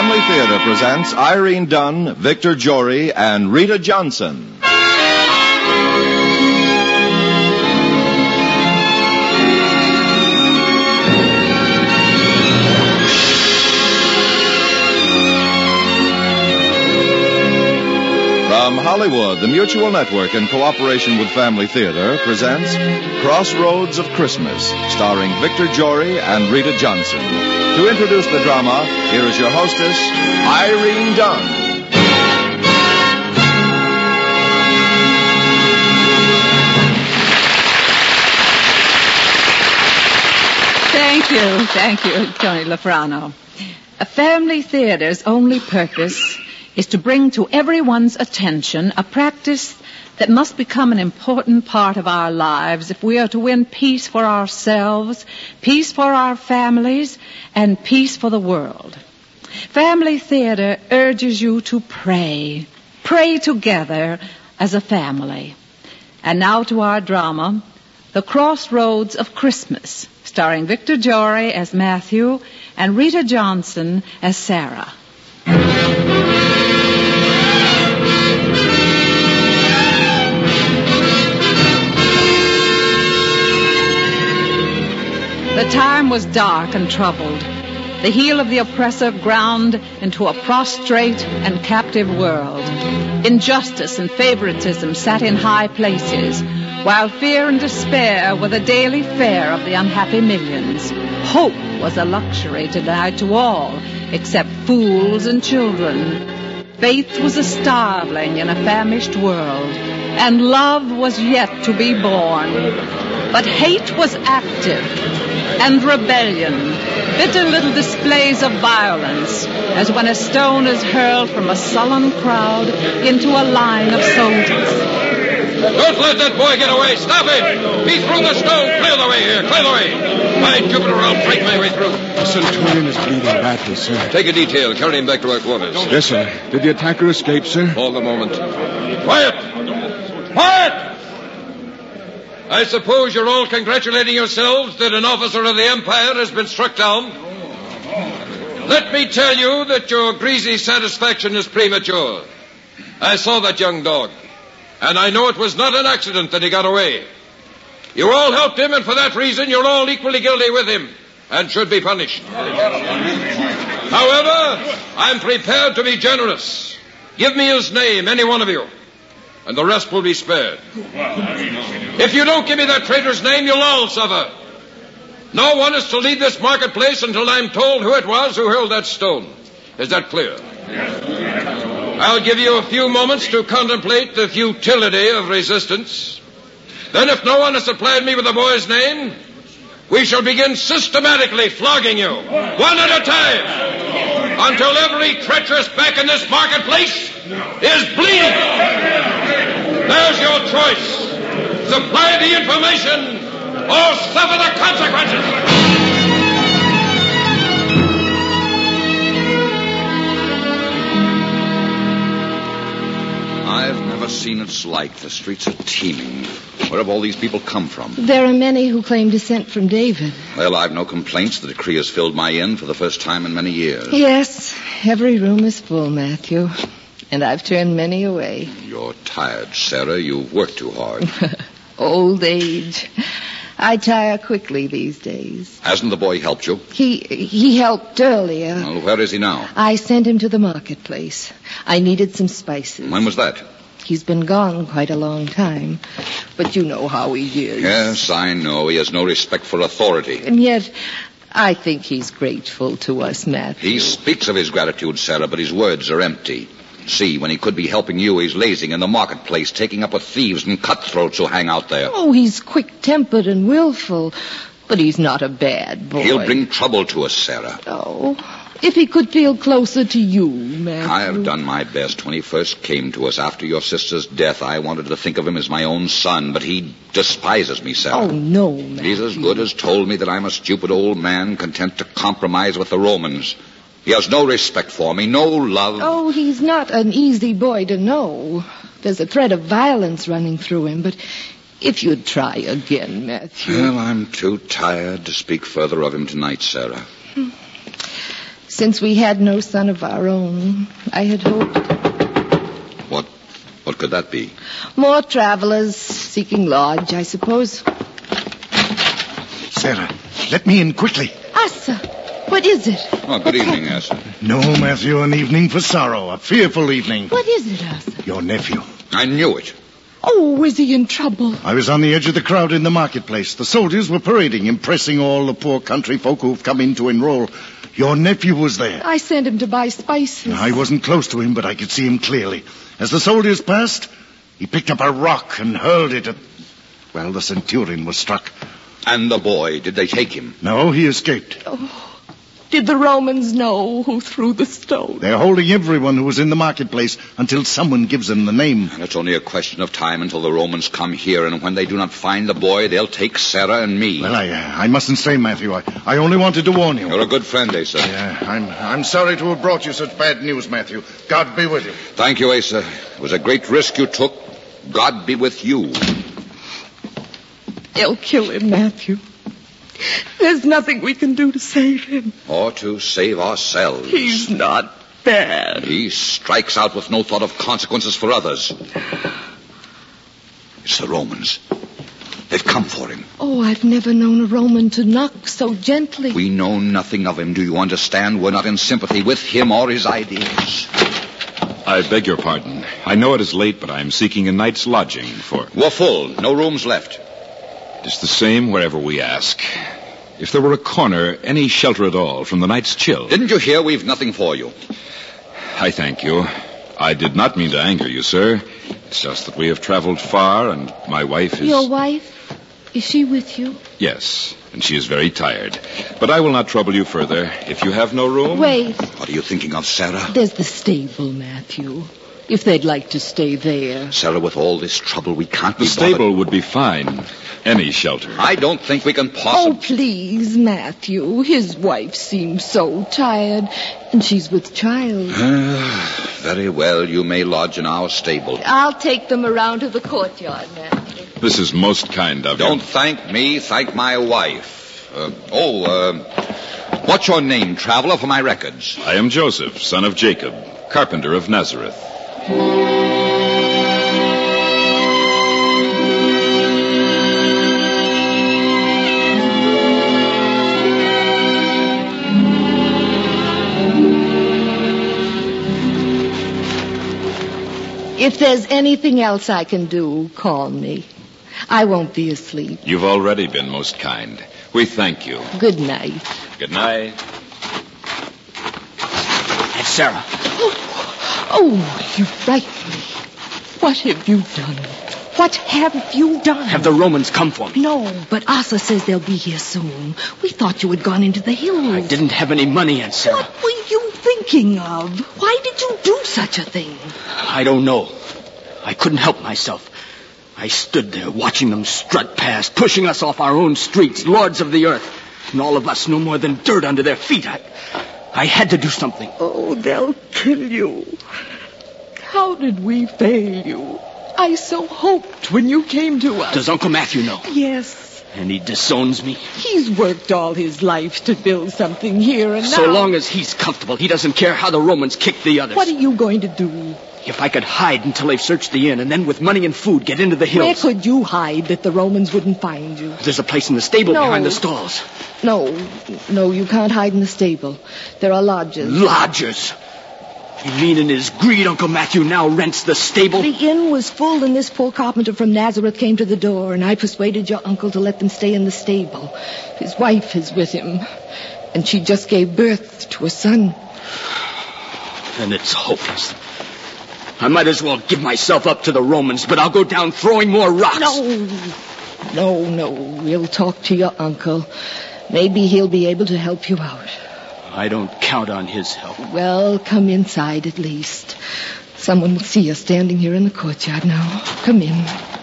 Family Theater presents Irene Dunne, Victor Jory, and Rita Johnson. From Hollywood, the Mutual Network, in cooperation with Family Theater, presents Crossroads of Christmas, starring Victor Jory and Rita Johnson. To introduce the drama, here is your hostess, Irene Dunne. Thank you, Tony Lafrano. A Family Theater's only purpose is to bring to everyone's attention a practice that must become an important part of our lives if we are to win peace for ourselves, peace for our families, and peace for the world. Family Theater urges you to pray. Pray together as a family. And now to our drama, The Crossroads of Christmas, starring Victor Jory as Matthew and Rita Johnson as Sarah. The time was dark and troubled. The heel of the oppressor ground into a prostrate and captive world. Injustice and favoritism sat in high places, while fear and despair were the daily fare of the unhappy millions. Hope was a luxury denied to all, except fools and children. Faith was a starveling in a famished world, and love was yet to be born. But hate was active, and rebellion, bitter little displays of violence, as when a stone is hurled from a sullen crowd into a line of soldiers. Don't let that boy get away! Stop him! He threw the stone! Clear the way here! Clear the way! By Jupiter, I'll break my way through. The Centurion is bleeding badly, sir. Take a detail. Carry him back to our quarters. Yes, sir. Did the attacker escape, sir? Hold the moment. Quiet! Quiet! I suppose you're all congratulating yourselves that an officer of the Empire has been struck down. Let me tell you that your greasy satisfaction is premature. I saw that young dog, and I know it was not an accident that he got away. You all helped him, and for that reason you're all equally guilty with him and should be punished. However, I'm prepared to be generous. Give me his name, any one of you, and the rest will be spared. If you don't give me that traitor's name, you'll all suffer. No one is to leave this marketplace until I'm told who it was who hurled that stone. Is that clear? I'll give you a few moments to contemplate the futility of resistance. Then, if no one has supplied me with the boy's name, we shall begin systematically flogging you, one at a time, until every treacherous back in this marketplace is bleeding. There's your choice. Supply the information or suffer the consequences. I've never seen its like. The streets are teeming. Where have all these people come from? There are many who claim descent from David. Well, I've no complaints. The decree has filled my inn for the first time in many years. Yes, every room is full, Matthew. And I've turned many away. You're tired, Sarah. You've worked too hard. Old age. I tire quickly these days. Hasn't the boy helped you? He helped earlier. Well, where is he now? I sent him to the marketplace. I needed some spices. When was that? He's been gone quite a long time. But you know how he is. Yes, I know. He has no respect for authority. And yet, I think he's grateful to us, Matthew. He speaks of his gratitude, Sarah, but his words are empty. See, when he could be helping you, he's lazing in the marketplace, taking up with thieves and cutthroats who hang out there. Oh, he's quick-tempered and willful, but he's not a bad boy. He'll bring trouble to us, Sarah. Oh, if he could feel closer to you, Matthew. I have done my best. When he first came to us after your sister's death, I wanted to think of him as my own son, but he despises me, Sarah. Oh, no, Matthew. He's as good as told me that I'm a stupid old man content to compromise with the Romans. He has no respect for me, no love. Oh, he's not an easy boy to know. There's a thread of violence running through him, but if you'd try again, Matthew. Well, I'm too tired to speak further of him tonight, Sarah. Since we had no son of our own, I had hoped. What could that be? More travelers seeking lodge, I suppose. Sarah, let me in quickly. Asa, what is it? Oh, good evening, Asa. No, Matthew, an evening for sorrow. A fearful evening. What is it, Asa? Your nephew. I knew it. Oh, is he in trouble? I was on the edge of the crowd in the marketplace. The soldiers were parading, impressing all the poor country folk who've come in to enroll. Your nephew was there. I sent him to buy spices. I wasn't close to him, but I could see him clearly. As the soldiers passed, he picked up a rock and hurled it at... Well, the centurion was struck. And the boy, did they take him? No, he escaped. Oh, did the Romans know who threw the stone? They're holding everyone who was in the marketplace until someone gives them the name. And it's only a question of time until the Romans come here, and when they do not find the boy, they'll take Sarah and me. Well, I mustn't stay, Matthew. I only wanted to warn you. You're a good friend, Asa. Yeah, I'm sorry to have brought you such bad news, Matthew. God be with you. Thank you, Asa. It was a great risk you took. God be with you. They'll kill him, Matthew. There's nothing we can do to save him. Or to save ourselves. He's not bad. He strikes out with no thought of consequences for others. It's the Romans. They've come for him. Oh, I've never known a Roman to knock so gently. We know nothing of him. Do you understand? We're not in sympathy with him or his ideas. I beg your pardon. I know it is late, but I am seeking a night's lodging for... We're full. No rooms left. It's the same wherever we ask. If there were a corner, any shelter at all from the night's chill. Didn't you hear? We've nothing for you. I thank you. I did not mean to anger you, sir. It's just that we have traveled far, and my wife is... Your wife? Is she with you? Yes, and she is very tired. But I will not trouble you further. If you have no room... Wait. What are you thinking of, Sarah? There's the stable, Matthew. If they'd like to stay there. Sarah, with all this trouble, we can't be The stable would be fine. Any shelter. I don't think we can possibly... Oh, please, Matthew. His wife seems so tired, and she's with child. Very well. You may lodge in our stable. I'll take them around to the courtyard, Matthew. This is most kind of you. Don't thank me. Thank my wife. What's your name, traveler, for my records? I am Joseph, son of Jacob, carpenter of Nazareth. If there's anything else I can do, call me. I won't be asleep. You've already been most kind. We thank you. Good night. Good night. It's Sarah. Oh, you frightened me. What have you done? What have you done? Have the Romans come for me? No, but Asa says they'll be here soon. We thought you had gone into the hills. I didn't have any money, Aunt Sarah. What were you thinking of? Why did you do such a thing? I don't know. I couldn't help myself. I stood there watching them strut past, pushing us off our own streets, lords of the earth, and all of us no more than dirt under their feet. I had to do something. Oh, they'll kill you. How did we fail you? I so hoped when you came to us. Does Uncle Matthew know? Yes. And he disowns me? He's worked all his life to build something here and now. So long as he's comfortable, he doesn't care how the Romans kick the others. What are you going to do? If I could hide until they've searched the inn, and then with money and food get into the hills. Where could you hide that the Romans wouldn't find you? There's a place in the stable behind the stalls. No, you can't hide in the stable. There are lodges. Lodges? You mean in his greed, Uncle Matthew now rents the stable? The inn was full, and this poor carpenter from Nazareth came to the door, and I persuaded your uncle to let them stay in the stable. His wife is with him, and she just gave birth to a son. Then it's hopeless. I might as well give myself up to the Romans, but I'll go down throwing more rocks. No. We'll talk to your uncle. Maybe he'll be able to help you out. I don't count on his help. Well, come inside at least. Someone will see us standing here in the courtyard now. Come in.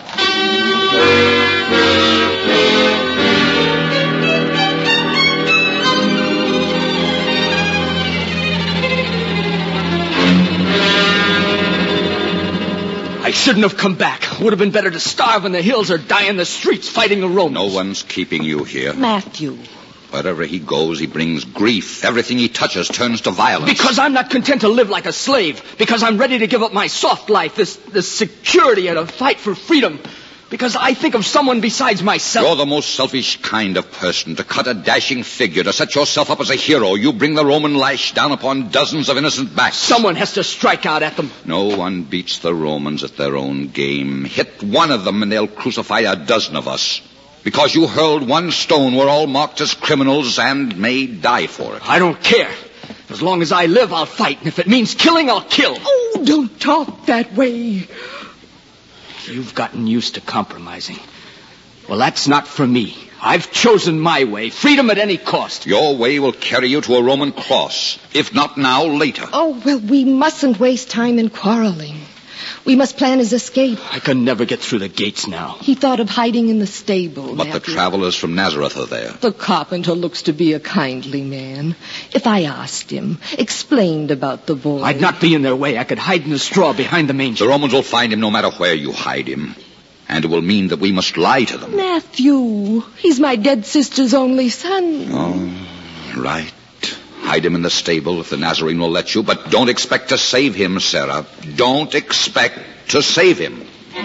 I shouldn't have come back. Would have been better to starve in the hills or die in the streets fighting the Romans. No one's keeping you here. Matthew, Wherever he goes, he brings grief. Everything he touches turns to violence. Because I'm not content to live like a slave. Because I'm ready to give up my soft life, this security and a fight for freedom. Because I think of someone besides myself. You're the most selfish kind of person. To cut a dashing figure, to set yourself up as a hero, you bring the Roman lash down upon dozens of innocent backs. Someone has to strike out at them. No one beats the Romans at their own game. Hit one of them and they'll crucify a dozen of us. Because you hurled one stone, we're all marked as criminals and may die for it. I don't care. As long as I live, I'll fight. And if it means killing, I'll kill. Oh, don't talk that way. You've gotten used to compromising. Well, that's not for me. I've chosen my way. Freedom at any cost. Your way will carry you to a Roman cross. If not now, later. Oh, well, we mustn't waste time in quarreling. We must plan his escape. I can never get through the gates now. He thought of hiding in the stable. But the travelers from Nazareth are there. The carpenter looks to be a kindly man. If I asked him, explained about the boy... I'd not be in their way. I could hide in the straw behind the manger. The Romans will find him no matter where you hide him. And it will mean that we must lie to them. Matthew, he's my dead sister's only son. Oh, right. Hide him in the stable if the Nazarene will let you, but don't expect to save him, Sarah. Don't expect to save him.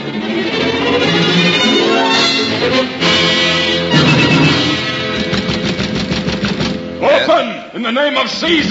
Open! In the name of Caesar!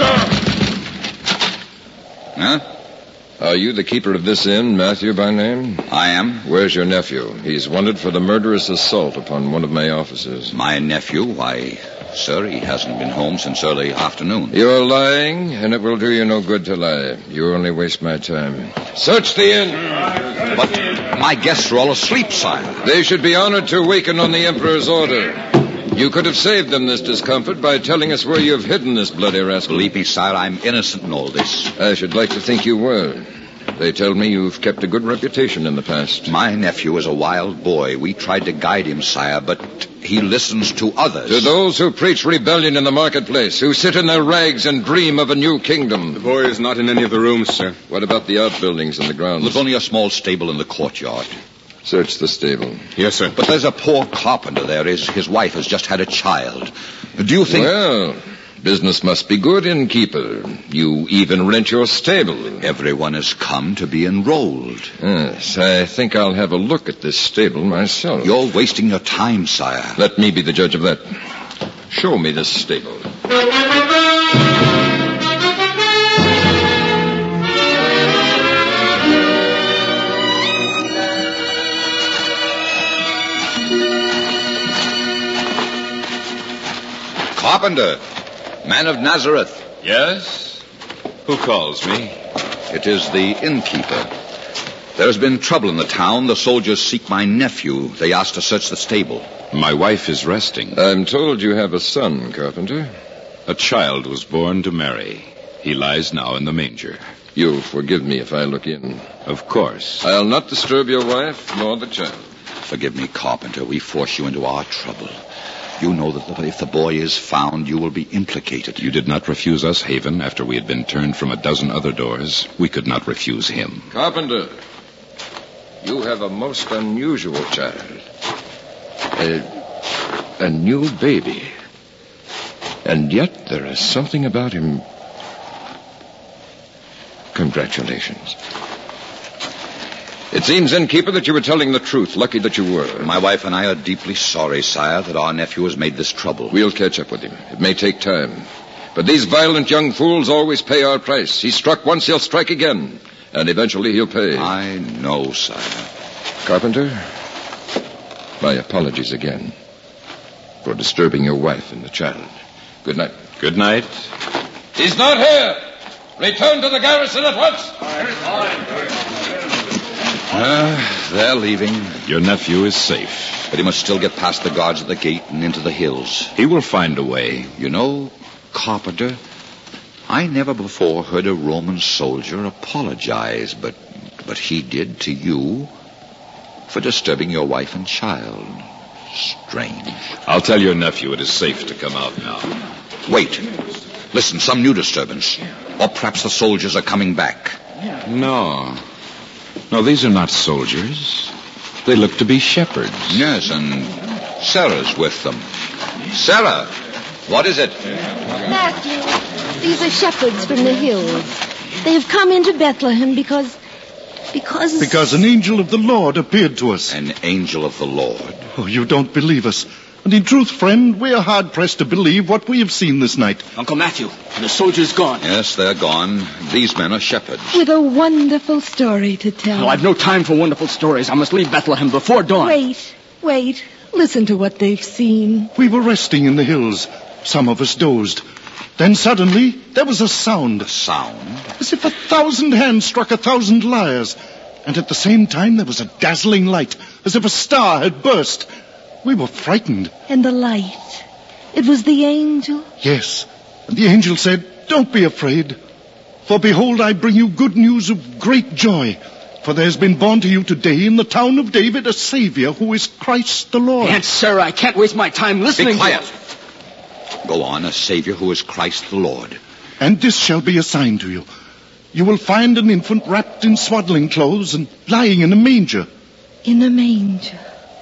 Huh? Are you the keeper of this inn, Matthew by name? I am. Where's your nephew? He's wanted for the murderous assault upon one of my officers. My nephew? Why, sir, he hasn't been home since early afternoon. You're lying, and it will do you no good to lie. You only waste my time. Search the inn. But my guests are all asleep, sire. They should be honored to awaken on the Emperor's order. You could have saved them this discomfort by telling us where you've hidden this bloody rascal. Believe me, sire, I'm innocent in all this. I should like to think you were. They tell me you've kept a good reputation in the past. My nephew is a wild boy. We tried to guide him, sire, but he listens to others. To those who preach rebellion in the marketplace, who sit in their rags and dream of a new kingdom. The boy is not in any of the rooms, sir. What about the outbuildings and the grounds? There's only a small stable in the courtyard. Search the stable. Yes, sir. But there's a poor carpenter there. His wife has just had a child. Do you think... Well, business must be good, innkeeper. You even rent your stable. Everyone has come to be enrolled. Yes, I think I'll have a look at this stable myself. You're wasting your time, sire. Let me be the judge of that. Show me this stable. Carpenter, man of Nazareth. Yes? Who calls me? It is the innkeeper. There has been trouble in the town. The soldiers seek my nephew. They asked to search the stable. My wife is resting. I'm told you have a son, Carpenter. A child was born to Mary. He lies now in the manger. You'll forgive me if I look in. Of course. I'll not disturb your wife nor the child. Forgive me, Carpenter. We force you into our trouble. You know that if the boy is found, you will be implicated. You did not refuse us Haven after we had been turned from a dozen other doors. We could not refuse him. Carpenter, you have a most unusual child. A new baby. And yet there is something about him. Congratulations. It seems, innkeeper, that you were telling the truth. Lucky that you were. My wife and I are deeply sorry, sire, that our nephew has made this trouble. We'll catch up with him. It may take time. But these violent young fools always pay our price. He struck once, he'll strike again. And eventually he'll pay. I know, sire. Carpenter, my apologies again for disturbing your wife and the child. Good night. Good night. He's not here. Return to the garrison at once. They're leaving. Your nephew is safe. But he must still get past the guards at the gate and into the hills. He will find a way. You know, Carpenter, I never before heard a Roman soldier apologize, but he did to you for disturbing your wife and child. Strange. I'll tell your nephew it is safe to come out now. Wait. Listen, some new disturbance. Or perhaps the soldiers are coming back. No, these are not soldiers. They look to be shepherds. Yes, and Sarah's with them. Sarah! What is it? Matthew, these are shepherds from the hills. They have come into Bethlehem because... Because an angel of the Lord appeared to us. An angel of the Lord. Oh, you don't believe us. And in truth, friend, we are hard-pressed to believe what we have seen this night. Uncle Matthew, the soldier's gone. Yes, they're gone. These men are shepherds. With a wonderful story to tell. No, I've no time for wonderful stories. I must leave Bethlehem before dawn. Wait. Listen to what they've seen. We were resting in the hills. Some of us dozed. Then suddenly, there was a sound. A sound? As if 1,000 hands struck 1,000 lyres. And at the same time, there was a dazzling light, as if a star had burst. We were frightened. And the light. It was the angel? Yes. And the angel said, "Don't be afraid. For behold, I bring you good news of great joy. For there has been born to you today in the town of David a Savior who is Christ the Lord." Aunt Sarah, I can't waste my time listening. Be quiet. Go on, a Savior who is Christ the Lord. "And this shall be a sign to you. You will find an infant wrapped in swaddling clothes and lying in a manger." In a manger.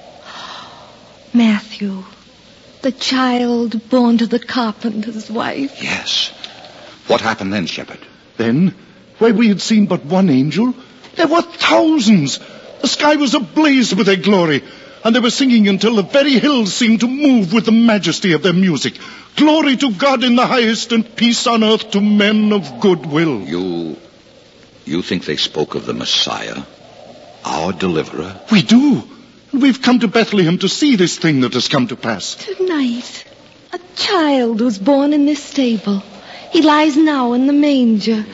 Matthew, the child born to the carpenter's wife. Yes. What happened then, shepherd? Then, where we had seen but one angel, there were thousands. The sky was ablaze with their glory, and they were singing until the very hills seemed to move with the majesty of their music. "Glory to God in the highest, and peace on earth to men of good will." You think they spoke of the Messiah, our deliverer? We do. We've come to Bethlehem to see this thing that has come to pass. Tonight, a child was born in this stable. He lies now in the manger.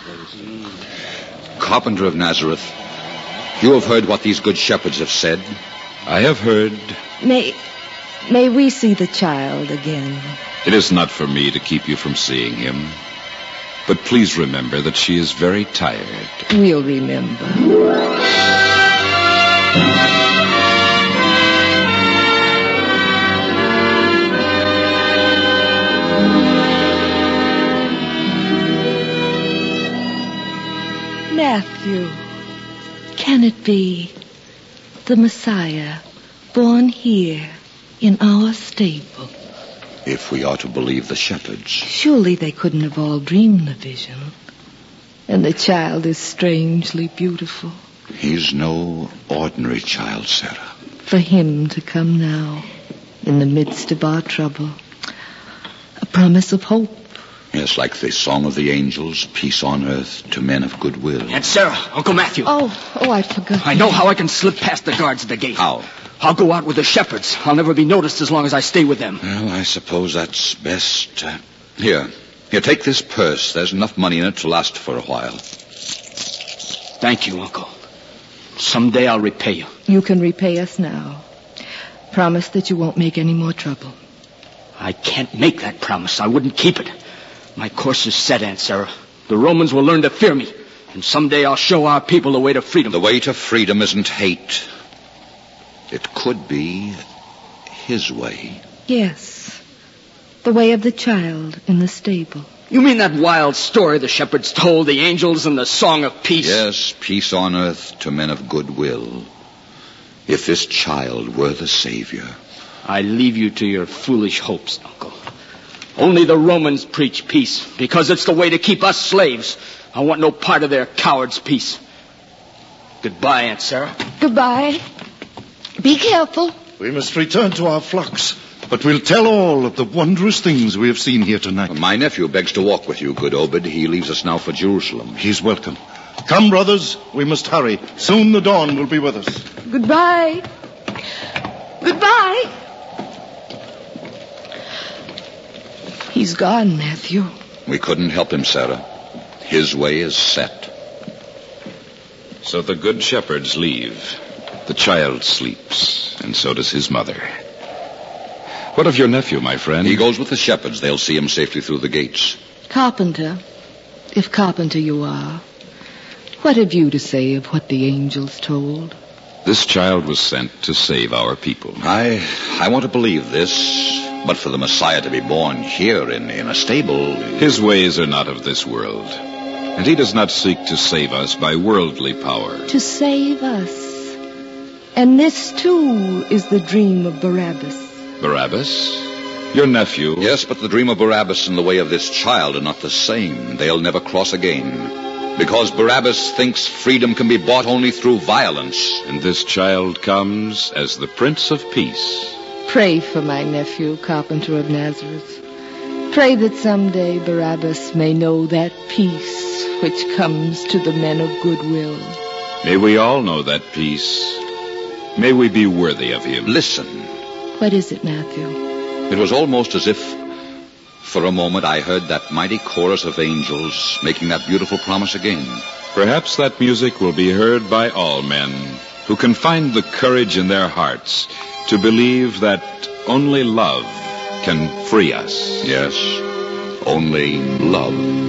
Carpenter of Nazareth, you have heard what these good shepherds have said. I have heard. May we see the child again? It is not for me to keep you from seeing him. But please remember that she is very tired. We'll remember. Matthew, can it be the Messiah born here in our stable? If we are to believe the shepherds. Surely they couldn't have all dreamed the vision. And the child is strangely beautiful. He's no ordinary child, Sarah. For him to come now, in the midst of our trouble, a promise of hope. Yes, like the song of the angels, peace on earth to men of good will. Aunt Sarah, Uncle Matthew. Oh, I forgot. I know how I can slip past the guards at the gate. How? I'll go out with the shepherds. I'll never be noticed as long as I stay with them. Well, I suppose that's best. Here, take this purse. There's enough money in it to last for a while. Thank you, Uncle. Someday I'll repay you. You can repay us now. Promise that you won't make any more trouble. I can't make that promise. I wouldn't keep it. My course is set, Aunt Sarah. The Romans will learn to fear me. And someday I'll show our people the way to freedom. The way to freedom isn't hate. It could be his way. Yes. The way of the child in the stable. You mean that wild story the shepherds told, the angels and the song of peace? Yes, peace on earth to men of good will. If this child were the Savior. I leave you to your foolish hopes, Uncle. Only the Romans preach peace, because it's the way to keep us slaves. I want no part of their cowards' peace. Goodbye, Aunt Sarah. Goodbye. Be careful. We must return to our flocks, but we'll tell all of the wondrous things we have seen here tonight. My nephew begs to walk with you, good Obed. He leaves us now for Jerusalem. He's welcome. Come, brothers, we must hurry. Soon the dawn will be with us. Goodbye. Goodbye. He's gone, Matthew. We couldn't help him, Sarah. His way is set. So the good shepherds leave. The child sleeps, and so does his mother. What of your nephew, my friend? He goes with the shepherds. They'll see him safely through the gates. Carpenter, if carpenter you are, what have you to say of what the angels told? This child was sent to save our people. I want to believe this, but for the Messiah to be born here in a stable... His ways are not of this world, and he does not seek to save us by worldly power. To save us. And this, too, is the dream of Barabbas. Barabbas? Your nephew. Yes, but the dream of Barabbas and the way of this child are not the same. They'll never cross again. Because Barabbas thinks freedom can be bought only through violence. And this child comes as the Prince of Peace. Pray for my nephew, Carpenter of Nazareth. Pray that someday Barabbas may know that peace which comes to the men of goodwill. May we all know that peace. May we be worthy of him. Listen. What is it, Matthew? It was almost as if, for a moment, I heard that mighty chorus of angels making that beautiful promise again. Perhaps that music will be heard by all men who can find the courage in their hearts to believe that only love can free us. Yes, only love.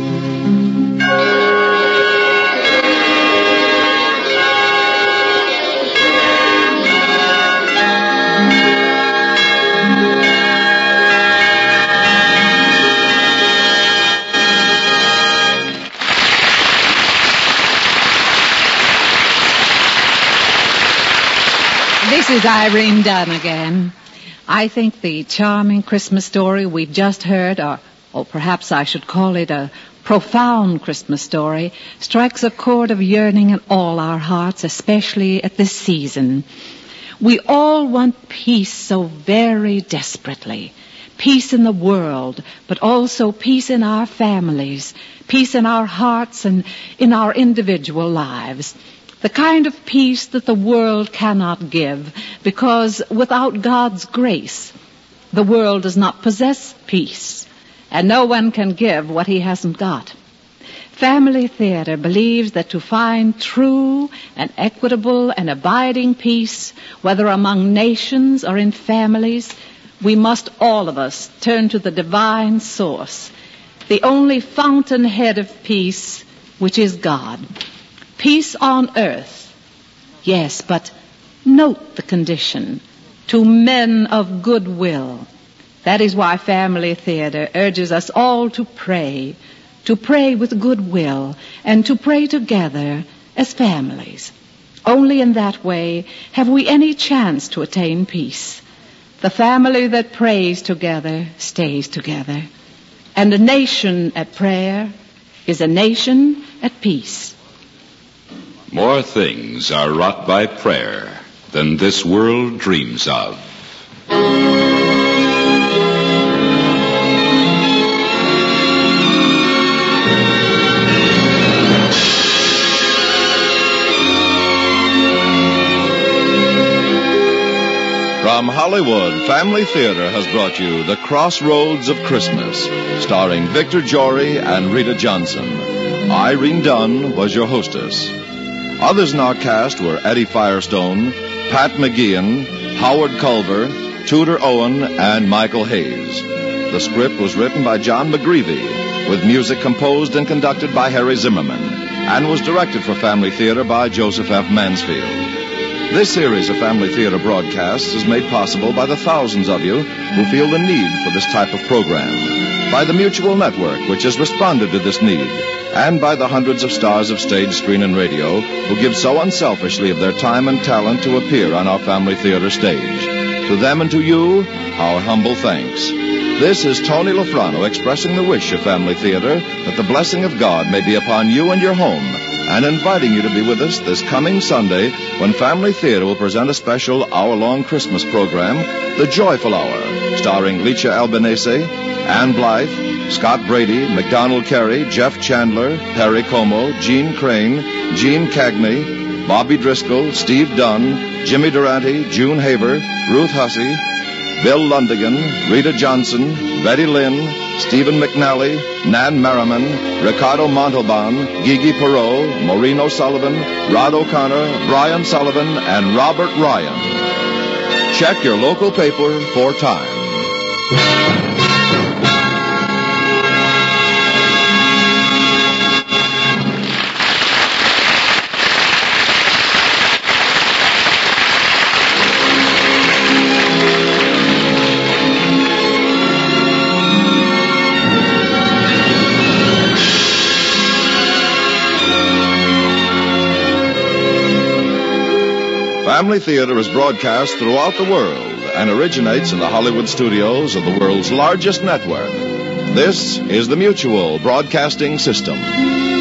This is Irene Dunn again. I think the charming Christmas story we've just heard, or perhaps I should call it a profound Christmas story, strikes a chord of yearning in all our hearts, especially at this season. We all want peace so very desperately. Peace in the world, but also peace in our families, peace in our hearts and in our individual lives. The kind of peace that the world cannot give, because without God's grace, the world does not possess peace, and no one can give what he hasn't got. Family Theater believes that to find true and equitable and abiding peace, whether among nations or in families, we must all of us turn to the divine source, the only fountainhead of peace, which is God. Peace on earth, yes, but note the condition, to men of goodwill. That is why Family Theater urges us all to pray with goodwill, and to pray together as families. Only in that way have we any chance to attain peace. The family that prays together stays together, and a nation at prayer is a nation at peace. More things are wrought by prayer than this world dreams of. From Hollywood, Family Theater has brought you The Crossroads of Christmas, starring Victor Jory and Rita Johnson. Irene Dunn was your hostess. Others in our cast were Eddie Firestone, Pat McGeehan, Howard Culver, Tudor Owen, and Michael Hayes. The script was written by John McGreevy, with music composed and conducted by Harry Zimmerman, and was directed for Family Theater by Joseph F. Mansfield. This series of Family Theater broadcasts is made possible by the thousands of you who feel the need for this type of program, by the Mutual Network, which has responded to this need, and by the hundreds of stars of stage, screen, and radio who give so unselfishly of their time and talent to appear on our Family Theater stage. To them and to you, our humble thanks. This is Tony Lafrano expressing the wish of Family Theater that the blessing of God may be upon you and your home, and inviting you to be with us this coming Sunday when Family Theater will present a special hour-long Christmas program, The Joyful Hour, starring Licia Albanese, Ann Blythe, Scott Brady, McDonald Carey, Jeff Chandler, Perry Como, Gene Crane, Gene Cagney, Bobby Driscoll, Steve Dunn, Jimmy Durante, June Haver, Ruth Hussey, Bill Lundigan, Rita Johnson, Betty Lynn, Stephen McNally, Nan Merriman, Ricardo Montalban, Gigi Perot, Maureen O'Sullivan, Rod O'Connor, Brian Sullivan, and Robert Ryan. Check your local paper for time. Family Theater is broadcast throughout the world and originates in the Hollywood studios of the world's largest network. This is the Mutual Broadcasting System.